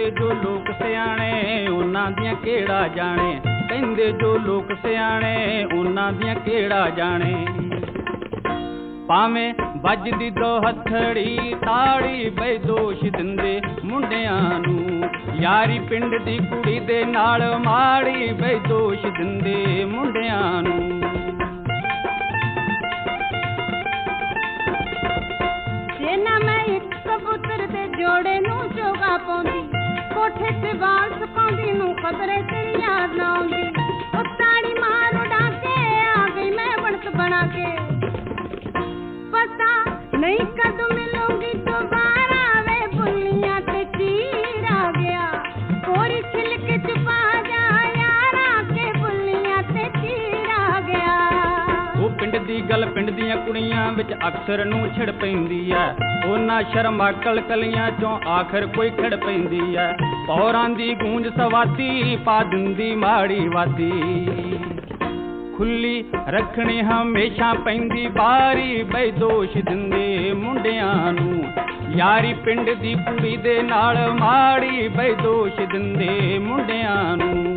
ਕਹਿੰਦੇ ਜੋ ਲੋਕ ਸਿਆਣੇ ਉਹਨਾਂ ਦੀਆਂ ਕਿਹੜਾ ਜਾਣੇ, ਕਹਿੰਦੇ ਜੋ ਲੋਕ ਸਿਆਣੇ ਉਹਨਾਂ ਦੀਆਂ ਕਿਹੜਾ ਜਾਣੇ। ਭਾਵੇਂ ਵੱਜਦੀ ਦੋ ਹੱਥੜੀ ਤਾੜੀ ਬਈ ਦੋਸ਼ ਦਿੰਦੇ ਮੁੰਡਿਆਂ ਨੂੰ, ਯਾਰੀ ਪਿੰਡ ਦੀ ਕੁੜੀ ਦੇ ਨਾਲ ਮਾੜੀ ਬਈ ਦੋਸ਼ ਦਿੰਦੇ ਮੁੰਡਿਆਂ ਨੂੰ। ਜੇ ਨਾ ਮੈਂ ਇੱਕ ਕਬੂਤਰ ਦੇ ਜੋੜੇ ਨੂੰ ਚੋਗਾ ਪਾਉਂਦੀ, ਕੋਠੇ ਤੇ ਵਾਲ ਸੁਕਾਉਂਦੀ ਨੂੰ ਕਦਰੇ ਤੇਰੀ ਯਾਦ ਨਾ ਆਉਂਦੀ। ਉਹ ਤਾੜੀ ਮਾਰ ਉਡਾ ਕੇ ਆ ਗਈ ਮੈਂ ਬਣਤ ਬਣਾ ਕੇ, ਪਤਾ ਨਹੀਂ ਕਦ ਮਿਲੂੰਗੀ ਦੁਬਾਰਾ ਵੇ ਬੁੱਲੀਆਂ ਤੇ ਚੀਰ ਆ ਗਿਆ। ਕੋਰੀ ਛਿਲਕ ਛੁਪਾ ਜਾ ਯਾਰਾ ਕੇ ਬੁੱਲੀਆਂ ਤੇ ਚੀਰ ਆ ਗਿਆ। ਉਹ ਪਿੰਡ ਦੀ ਗੱਲ ਪਿੰਡ ਦੀਆਂ ਕੁੜੀਆਂ ਵਿੱਚ ਅਕਸਰ ਨੂੰ ਛਿੜ ਪੈਂਦੀ ਐ, ਉਹਨਾਂ ਸ਼ਰਮਾ ਕਲਕਲੀਆਂ ਚੋਂ ਆਖਰ ਕੋਈ ਖੜ ਪੈਂਦੀ ਐ। ਪੌਰਾਂ ਦੀ ਗੂੰਜ ਸਵਾਦੀ ਪਾ ਦਿੰਦੀ ਮਾੜੀ ਵਾਦੀ, ਖੁੱਲੀ ਰੱਖਣੀ ਹਮੇਸ਼ਾ ਪੈਂਦੀ ਬਾਰੀ ਬਈ ਦੋਸ਼ ਦਿੰਦੇ ਮੁੰਡਿਆਂ ਨੂੰ, ਯਾਰੀ ਪਿੰਡ ਦੀ ਕੁੜੀ ਦੇ ਨਾਲ ਮਾੜੀ ਬਈ ਦੋਸ਼ ਦਿੰਦੇ ਮੁੰਡਿਆਂ ਨੂੰ।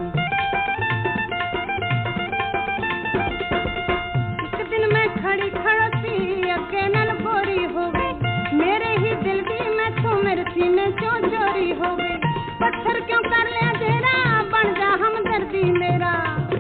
ਇੱਕ ਦਿਨ ਮੈਂ ਖੜੀ ਖੜੋਤੀ ਅੱਗੇ ਨਾਲ ਗੋਰੀ ਹੋ ਗਈ, ਮੇਰੇ ਹੀ ਦਿਲ ਦੀ ਮੈਥੋਂ ਮੇਰੇ ਸੀਨੇ ਚੋਂ ਚੋਰੀ ਹੋ ਗਈ। ਪੱਥਰ ਕਿਉਂ ਕਰ ਲਿਆ ਤੇਰਾ ਬਣ ਜਾ ਹਮਦਰਦੀ ਮੇਰਾ,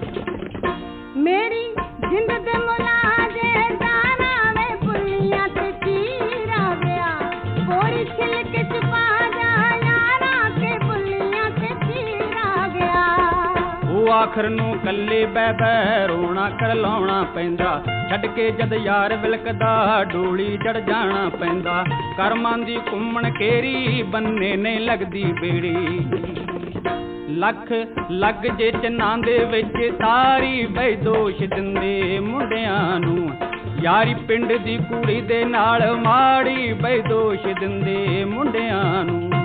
ਮੇਰੀ ਜਿੰਦ ਦੇ ਮੁਲਾਜੇ ਦਾਣਾ ਵੇ ਬੁੱਲੀਆਂ ਤੇ ਚੀਰ ਆ ਗਿਆ। ਕੋਰੀ ਛਿਲਕ ਛੁਪਾ ਜਾ ਯਾਰਾ ਕੇ ਬੁੱਲੀਆਂ ਤੇ ਚੀਰ ਆ ਗਿਆ। ਉਹ ਆਖਰ ਨੂੰ ਕੱਲੇ ਬਹਿ ਬਹਿ ਰੋਣਾ ਕਰ ਲਾਉਣਾ ਪੈਂਦਾ, ਛੱਡ ਕੇ ਜਦ ਯਾਰ ਵਿਲਕਦਾ ਡੋਲੀ ਚੜ ਜਾਣਾ ਪੈਂਦਾ। ਕਰਮਾਂ ਦੀ ਘੁੰਮਣ ਕੇਰੀ ਬੰਨੇ ਨੇ ਲੱਗਦੀ ਬੇੜੀ, ਲੱਖ ਲੱਗ ਜੇ ਚੰਨਾਂ ਦੇ ਵਿੱਚ ਤਾਰੀ ਬਈ ਦੋਸ਼ ਦਿੰਦੇ ਮੁੰਡਿਆਂ ਨੂੰ, ਯਾਰੀ ਪਿੰਡ ਦੀ ਕੁੜੀ ਦੇ ਨਾਲ ਮਾੜੀ ਬਈ ਦੋਸ਼ ਦਿੰਦੇ ਮੁੰਡਿਆਂ ਨੂੰ।